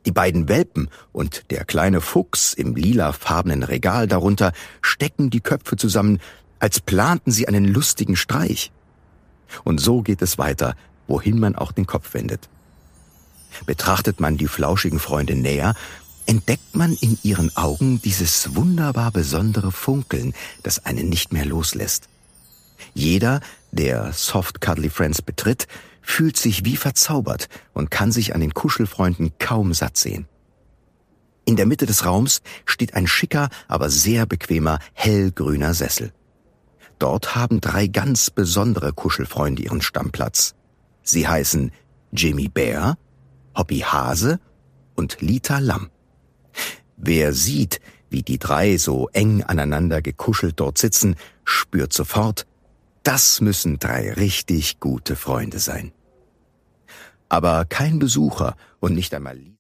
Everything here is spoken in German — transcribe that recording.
Die beiden Welpen und der kleine Fuchs im lilafarbenen Regal darunter stecken die Köpfe zusammen, als planten sie einen lustigen Streich. Und so geht es weiter, wohin man auch den Kopf wendet. Betrachtet man die flauschigen Freunde näher, entdeckt man in ihren Augen dieses wunderbar besondere Funkeln, das einen nicht mehr loslässt. Jeder, der Soft Cuddly Friends betritt, fühlt sich wie verzaubert und kann sich an den Kuschelfreunden kaum satt sehen. In der Mitte des Raums steht ein schicker, aber sehr bequemer, hellgrüner Sessel. Dort haben 3 ganz besondere Kuschelfreunde ihren Stammplatz. Sie heißen Jimmy Bär, Hoppy Hase und Lita Lamm. Wer sieht, wie die 3 so eng aneinander gekuschelt dort sitzen, spürt sofort, das müssen 3 richtig gute Freunde sein. Aber kein Besucher und nicht einmal